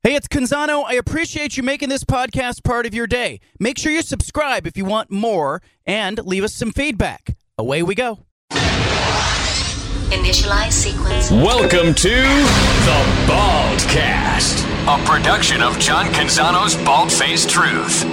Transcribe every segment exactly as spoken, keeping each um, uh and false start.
Hey, it's Canzano. I appreciate you making this podcast part of your day. Make sure you subscribe if you want more and leave us some feedback. Away we go. Initialize sequence. Welcome to The Baldcast, a production of John Canzano's Bald-Faced Truth.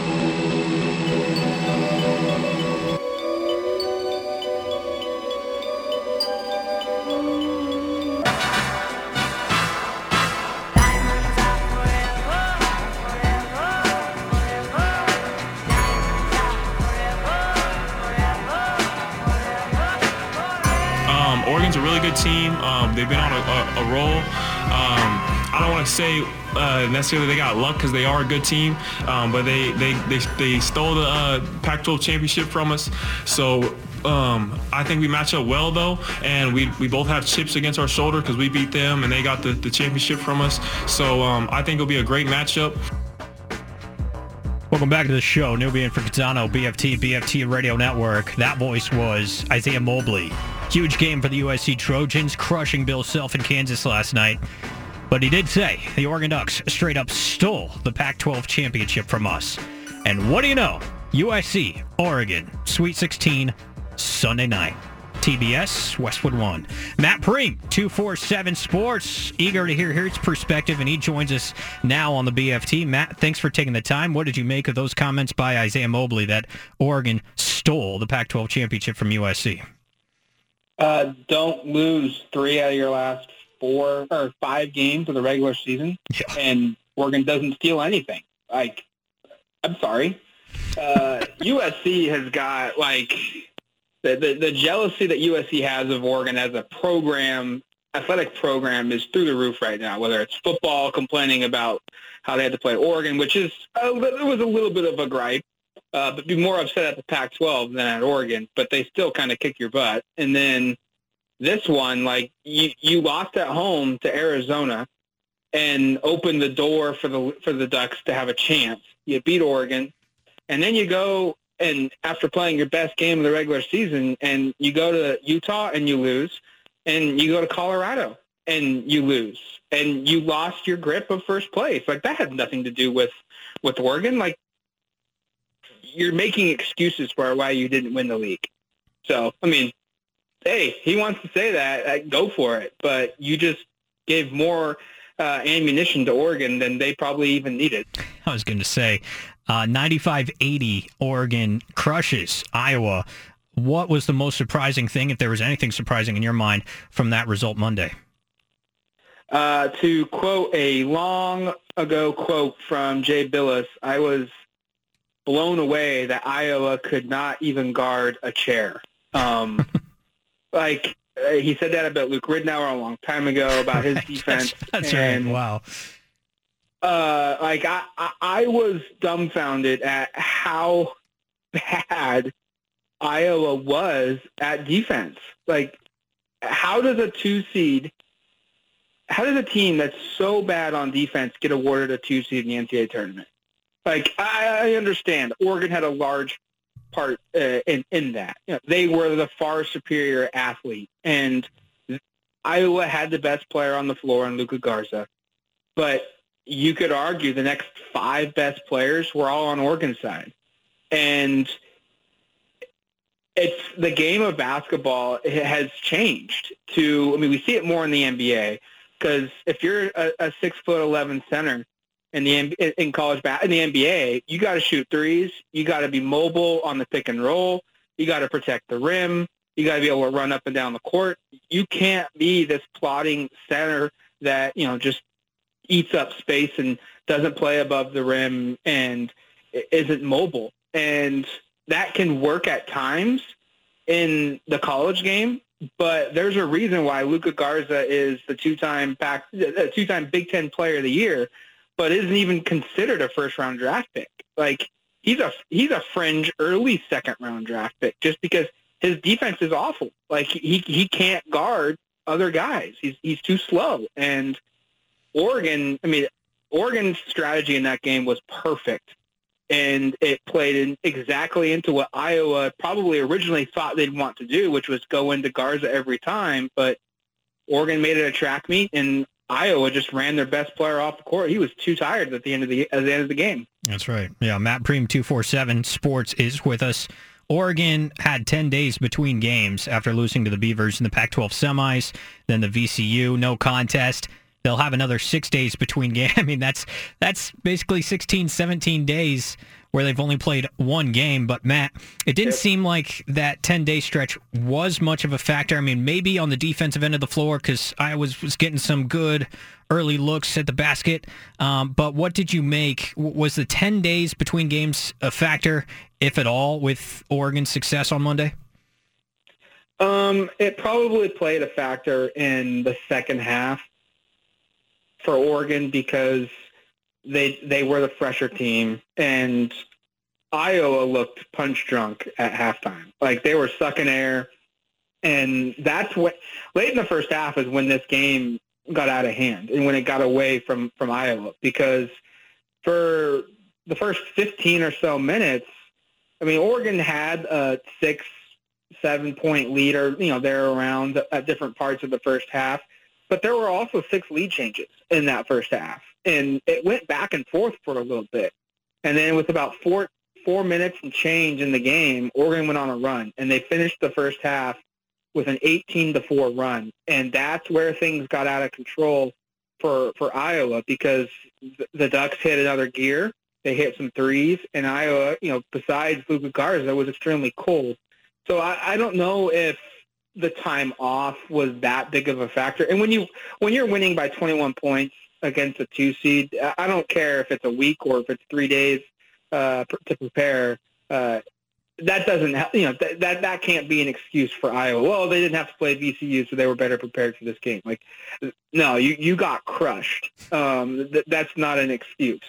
Oregon's a really good team. Um, they've been on a, a, a roll. Um, I don't want to say uh, necessarily they got luck because they are a good team, um, but they they they, they stole the uh, Pac twelve championship from us. So um, I think we match up well though, and we we both have chips against our shoulder because we beat them and they got the, the championship from us. So um, I think it'll be a great matchup. Welcome back to the show. Nubian for Canzano, B F T, B F T Radio Network. That voice was Isaiah Mobley. Huge game for the U S C Trojans, crushing Bill Self in Kansas last night. But he did say the Oregon Ducks straight up stole the Pac twelve championship from us. And what do you know? U S C, Oregon, Sweet sixteen, Sunday night. T B S, Westwood one. Matt Preem, two forty-seven Sports, eager to hear his perspective, and he joins us now on the B F T. Matt, thanks for taking the time. What did you make of those comments by Isaiah Mobley that Oregon stole the Pac twelve championship from U S C? Uh, don't lose three out of your last four or five games of the regular season, yeah. And Oregon doesn't steal anything. Like, I'm sorry. Uh, U S C has got, like, the, the, the jealousy that U S C has of Oregon as a program, athletic program, is through the roof right now, whether it's football complaining about how they had to play Oregon, which is a, it was a little bit of a gripe. Uh, but be more upset at the Pac twelve than at Oregon, but they still kind of kick your butt. And then this one, like, you, you lost at home to Arizona and opened the door for the for the Ducks to have a chance. You beat Oregon, and then you go and after playing your best game of the regular season, and you go to Utah and you lose, and you go to Colorado and you lose, and you lost your grip of first place. Like, that had nothing to do with with Oregon. Like, you're making excuses for why you didn't win the league. So, I mean, hey, he wants to say that, uh, go for it. But you just gave more uh, ammunition to Oregon than they probably even needed. I was going to say, uh, ninety-five eighty, Oregon crushes Iowa. What was the most surprising thing, if there was anything surprising in your mind, from that result Monday? Uh, to quote a long ago quote from Jay Billis, I was blown away that Iowa could not even guard a chair. Um, like, uh, he said that about Luke Ridnour a long time ago about his defense. that's that's and, right. Wow. Uh, like, I, I, I was dumbfounded at how bad Iowa was at defense. Like, how does a two seed, how does a team that's so bad on defense get awarded a two seed in the N C double A tournament? Like, I, I understand Oregon had a large part uh, in, in that. You know, they were the far superior athlete, and Iowa had the best player on the floor in Luka Garza. But you could argue the next five best players were all on Oregon's side. And it's the game of basketball has changed to, I mean, we see it more in the N B A, because if you're a, a six foot eleven center, In the in college bat in the N B A, you got to shoot threes. You got to be mobile on the pick and roll. You got to protect the rim. You got to be able to run up and down the court. You can't be this plotting center that, you know, just eats up space and doesn't play above the rim and isn't mobile. And that can work at times in the college game, but there's a reason why Luka Garza is the two-time back, the two-time Big Ten Player of the Year, but isn't even considered a first-round draft pick. Like, he's a he's a fringe early second-round draft pick just because his defense is awful. Like, he he can't guard other guys. He's he's too slow. And Oregon, I mean, Oregon's strategy in that game was perfect, and it played in exactly into what Iowa probably originally thought they'd want to do, which was go into Garza every time. But Oregon made it a track meet, and Iowa just ran their best player off the court. He was too tired at the end of the at the end of the game. That's right. Yeah, Matt Preem, two forty-seven Sports is with us. Oregon had ten days between games after losing to the Beavers in the Pac twelve semis, then the V C U, no contest. They'll have another six days between games. I mean, that's that's basically sixteen, seventeen days where they've only played one game. But, Matt, it didn't yep. seem like that ten-day stretch was much of a factor. I mean, maybe on the defensive end of the floor because I was, was getting some good early looks at the basket. Um, but what did you make? Was the ten days between games a factor, if at all, with Oregon's success on Monday? Um, it probably played a factor in the second half for Oregon because they they were the fresher team, and Iowa looked punch drunk at halftime. Like, they were sucking air, and that's what late in the first half is when this game got out of hand and when it got away from, from Iowa, because for the first fifteen or so minutes, I mean, Oregon had a six, seven-point lead, or, you know, they're around at different parts of the first half, but there were also six lead changes in that first half. And it went back and forth for a little bit. And then with about four four minutes and change in the game, Oregon went on a run. And they finished the first half with an eighteen to four run. And that's where things got out of control for, for Iowa, because the Ducks hit another gear. They hit some threes. And Iowa, you know, besides Luka Garza, was extremely cold. So I, I don't know if the time off was that big of a factor. And when you when you're winning by twenty-one points against a two seed, I don't care if it's a week or if it's three days uh, to prepare. Uh, that doesn't, you know, th- that that can't be an excuse for Iowa. Well, they didn't have to play V C U, so they were better prepared for this game. Like, no, you you got crushed. Um, th- that's not an excuse.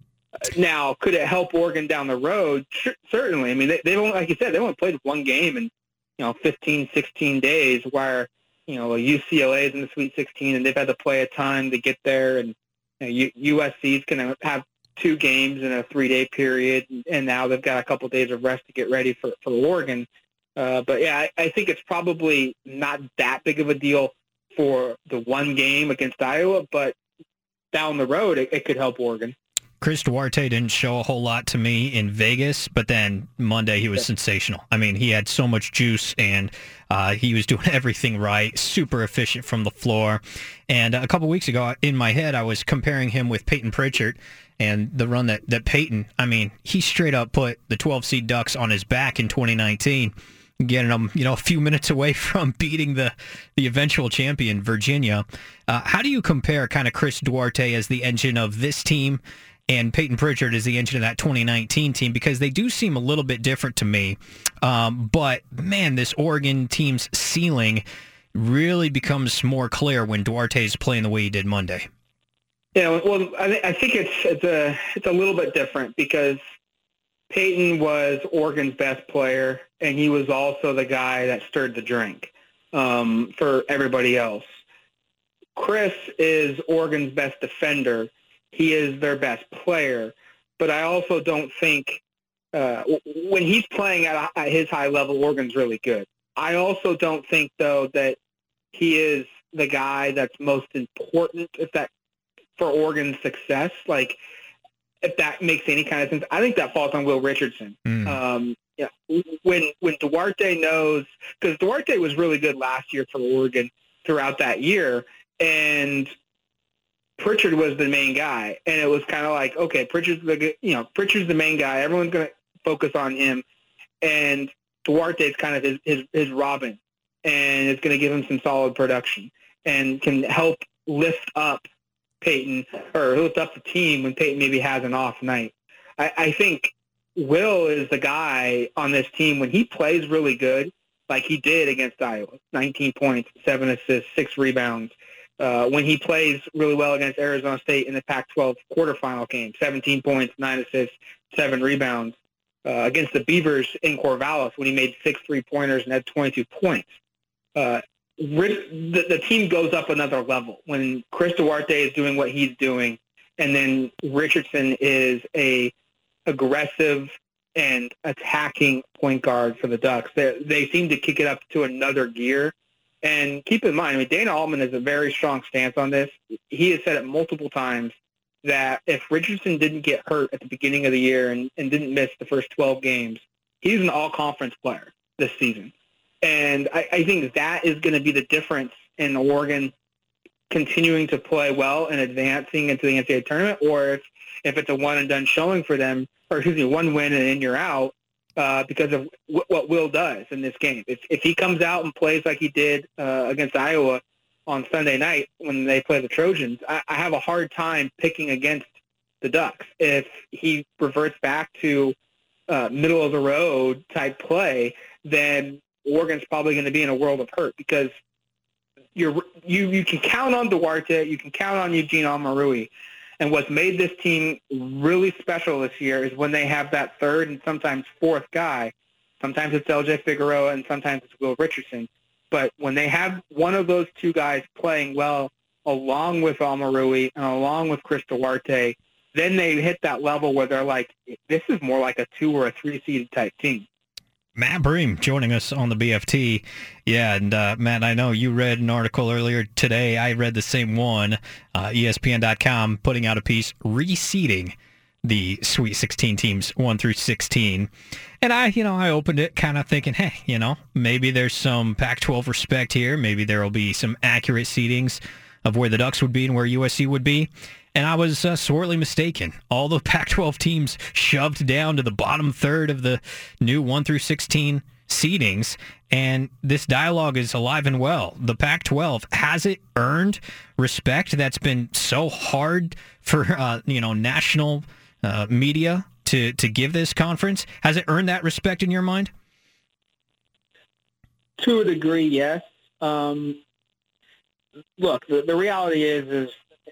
Now, could it help Oregon down the road? Sure, certainly. I mean, they, they've only, like you said, they only played one game in, you know, fifteen, sixteen days, where, you know, U C L A is in the Sweet sixteen, and they've had to play a ton to get there. And you know, U S C is going to have two games in a three-day period, and now they've got a couple of days of rest to get ready for, for Oregon. Uh, but, yeah, I, I think it's probably not that big of a deal for the one game against Iowa, but down the road it, it could help Oregon. Chris Duarte didn't show a whole lot to me in Vegas, but then Monday he was yeah. sensational. I mean, he had so much juice, and uh, he was doing everything right, super efficient from the floor. And a couple weeks ago, in my head, I was comparing him with Peyton Pritchard and the run that, that Peyton, I mean, he straight up put the twelve seed Ducks on his back in twenty nineteen, getting them, you know, a few minutes away from beating the, the eventual champion, Virginia. Uh, how do you compare kind of Chris Duarte as the engine of this team and Peyton Pritchard is the engine of that twenty nineteen team? Because they do seem a little bit different to me. Um, but, man, this Oregon team's ceiling really becomes more clear when Duarte is playing the way he did Monday. Yeah, well, I, th- I think it's it's a it's a little bit different because Peyton was Oregon's best player, and he was also the guy that stirred the drink um, for everybody else. Chris is Oregon's best defender. He is their best player, but I also don't think uh, when he's playing at, a, at his high level, Oregon's really good. I also don't think, though, that he is the guy that's most important if that for Oregon's success. Like, if that makes any kind of sense, I think that falls on Will Richardson. Mm. Um, yeah, when when Duarte knows, because Duarte was really good last year for Oregon throughout that year, and Pritchard was the main guy, and it was kind of like, okay, Pritchard's the you know Pritchard's the main guy. Everyone's going to focus on him, and Duarte's kind of his his, his Robin, and it's going to give him some solid production and can help lift up Peyton or lift up the team when Peyton maybe has an off night. I, I think Will is the guy on this team when he plays really good, like he did against Iowa, nineteen points, seven assists, six rebounds. Uh, when he plays really well against Arizona State in the Pac twelve quarterfinal game, seventeen points, nine assists, seven rebounds. Uh, against the Beavers in Corvallis when he made six three-pointers and had twenty-two points. Uh, the, the team goes up another level when Chris Duarte is doing what he's doing, and then Richardson is a aggressive and attacking point guard for the Ducks. They, they seem to kick it up to another gear, And keep in mind, I mean, Dana Altman has a very strong stance on this. He has said it multiple times that if Richardson didn't get hurt at the beginning of the year and, and didn't miss the first twelve games, he's an all-conference player this season. And I, I think that is going to be the difference in Oregon continuing to play well and advancing into the N C double A tournament, or if, if it's a one-and-done showing for them, or excuse me, one win and then you're out uh, because of w- what Will does in this game. If, if he comes out and plays like he did uh, against Iowa on Sunday night when they play the Trojans, I, I have a hard time picking against the Ducks. If he reverts back to uh, middle-of-the-road type play, then Oregon's probably going to be in a world of hurt because you're, you you can count on Duarte, you can count on Eugene Omoruyi, and what's made this team really special this year is when they have that third and sometimes fourth guy. Sometimes it's L J Figueroa and sometimes it's Will Richardson. But when they have one of those two guys playing well along with Omoruyi and along with Chris Duarte, then they hit that level where they're like, this is more like a two or a three-seeded type team. Matt Bream joining us on the B F T. Yeah, and uh, Matt, I know you read an article earlier today. I read the same one. Uh, E S P N dot com putting out a piece reseeding the Sweet sixteen teams one through sixteen. And I, you know, I opened it kind of thinking, hey, you know, maybe there's some Pac twelve respect here. Maybe there will be some accurate seedings of where the Ducks would be and where U S C would be. And I was uh, sorely mistaken. All the Pac twelve teams shoved down to the bottom third of the new one through sixteen seedings. And this dialogue is alive and well. The Pac twelve, has it earned respect that's been so hard for uh, you know national uh, media to, to give this conference? Has it earned that respect in your mind? To a degree, yes. Um, look, the, the reality is, is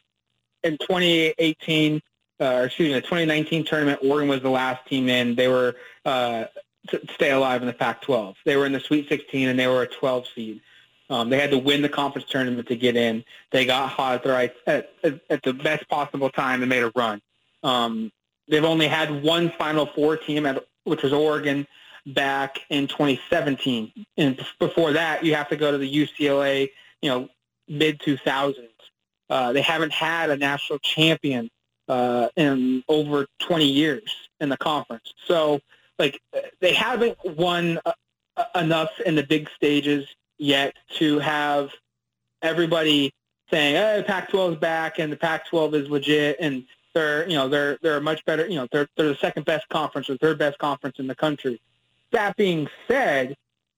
in twenty eighteen, uh, or excuse me, the twenty nineteen tournament, Oregon was the last team in. They were uh, to stay alive in the Pac twelve. They were in the Sweet sixteen, and they were a twelve seed. Um, they had to win the conference tournament to get in. They got hot at the right at, at, at the best possible time and made a run. Um, they've only had one Final Four team, at, which was Oregon, back in twenty seventeen. And before that, you have to go to the U C L A, you know, mid two thousands. Uh, they haven't had a national champion uh, in over twenty years in the conference. So, like, they haven't won uh, enough in the big stages yet to have everybody saying, "Hey, Pac twelve is back, and the Pac twelve is legit, and they're, you know, they're they're a much better, you know, they're they're the second best conference or third best conference in the country." That being said,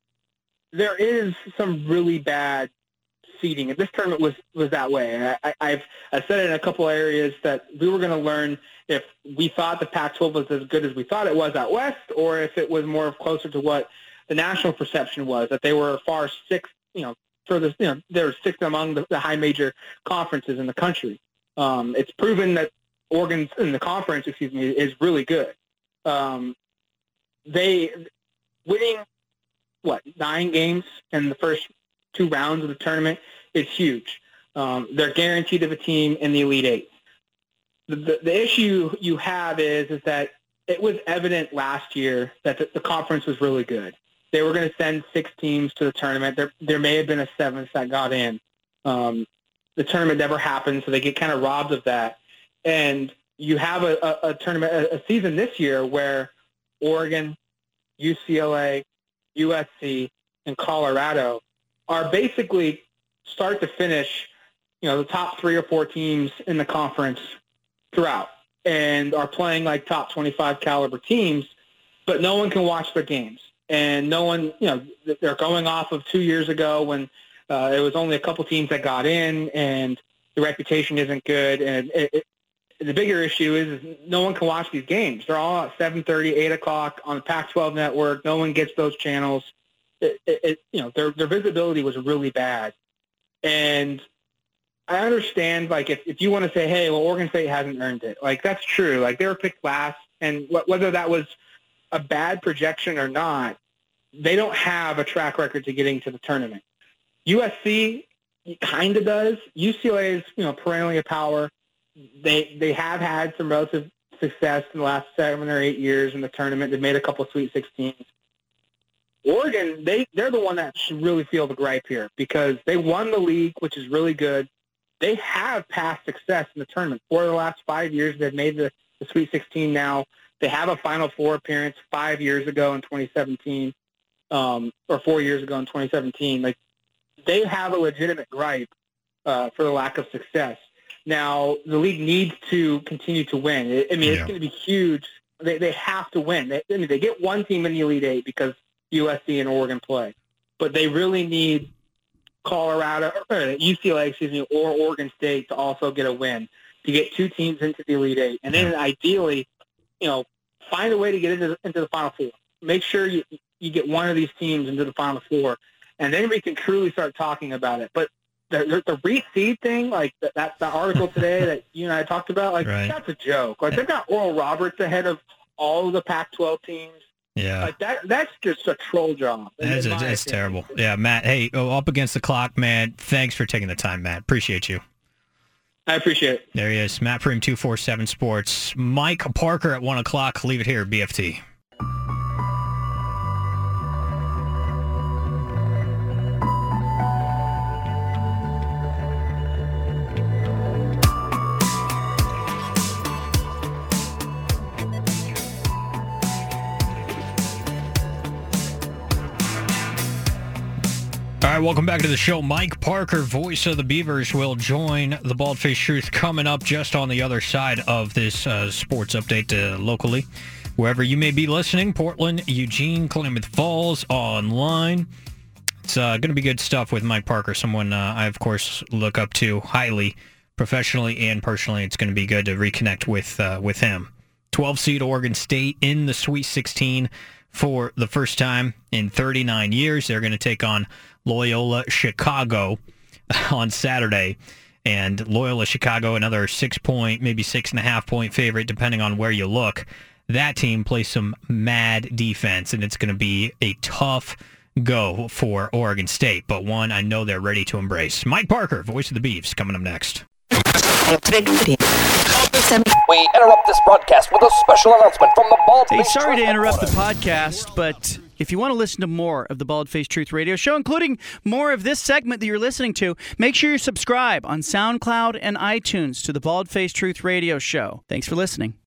there is some really bad seeding. If this tournament was, was that way, I, I've I said it in a couple areas that we were going to learn if we thought the Pac twelve was as good as we thought it was out west, or if it was more closer to what the national perception was, that they were far sixth, you know, furthest, you know, they were sixth among the, the high major conferences in the country. Um, it's proven that Oregon's in the conference, excuse me, is really good. Um, they winning what nine games in the first two rounds of the tournament is huge. Um, they're guaranteed of a team in the Elite Eight. The, the, the issue you have is is that it was evident last year that the, the conference was really good. They were going to send six teams to the tournament. There, there may have been a seventh that got in. Um, the tournament never happened, so they get kind of robbed of that. And you have a, a, a tournament, a, a season this year where Oregon, U C L A, U S C, and Colorado are basically start to finish, you know, the top three or four teams in the conference throughout, and are playing like top twenty-five caliber teams, but no one can watch their games. And no one, you know, they're going off of two years ago when uh, it was only a couple teams that got in, and the reputation isn't good. And it, it, the bigger issue is, is no one can watch these games. They're all at seven thirty, eight o'clock on the Pac twelve network. No one gets those channels. It, it, it, you know, their their visibility was really bad. And I understand, like, if, if you want to say, hey, well, Oregon State hasn't earned it, like, that's true. Like, they were picked last, and wh- whether that was a bad projection or not, they don't have a track record to getting to the tournament. U S C kind of does. U C L A is, you know, perennially a power. They they have had some relative success in the last seven or eight years in the tournament. They've made a couple of Sweet sixteens. Oregon, they, they're the one that should really feel the gripe here because they won the league, which is really good. They have past success in the tournament. For the last five years, they've made the, the Sweet sixteen now. They have a Final Four appearance five years ago in twenty seventeen, um, or four years ago in twenty seventeen. Like, they have a legitimate gripe uh, for the lack of success. Now, the league needs to continue to win. I mean, yeah. it's going to be huge. They they have to win. They, I mean, they get one team in the Elite Eight because U S C and Oregon play, but they really need Colorado, or U C L A, excuse me, or Oregon State to also get a win to get two teams into the Elite Eight, and then ideally, you know, find a way to get into the, into the Final Four. Make sure you you get one of these teams into the Final Four, and then we can truly start talking about it. But the the reseed thing, like that, that the article today that you and I talked about, like right. that's a joke. Like they've got Oral Roberts ahead of all of the Pac twelve teams. Yeah, like that. That's just a troll job. That's, that's terrible. Yeah, Matt. Hey, oh, up against the clock, man. Thanks for taking the time, Matt. Appreciate you. I appreciate it. There he is, Matt Prehm, two forty-seven Sports. Mike Parker at one o'clock. Leave it here, B F T. All right, welcome back to the show. Mike Parker, voice of the Beavers, will join the Bald-Faced Truth coming up just on the other side of this uh, sports update uh, locally. Wherever you may be listening, Portland, Eugene, Klamath Falls, online. It's uh, going to be good stuff with Mike Parker, someone uh, I, of course, look up to highly, professionally and personally. It's going to be good to reconnect with uh, with him. twelve seed Oregon State in the Sweet sixteen for the first time in thirty-nine years. They're going to take on Loyola Chicago on Saturday. And Loyola Chicago, another six-point, maybe six-and-a-half-point favorite, depending on where you look. That team plays some mad defense, and it's going to be a tough go for Oregon State, but one I know they're ready to embrace. Mike Parker, voice of the Beavs, coming up next. We interrupt this broadcast with a special announcement from the Bald Hey, Faced sorry Truth to interrupt the Reporter. podcast, but if you want to listen to more of the Bald-Faced Truth Radio Show, including more of this segment that you're listening to, make sure you subscribe on SoundCloud and iTunes to the Bald-Faced Truth Radio Show. Thanks for listening.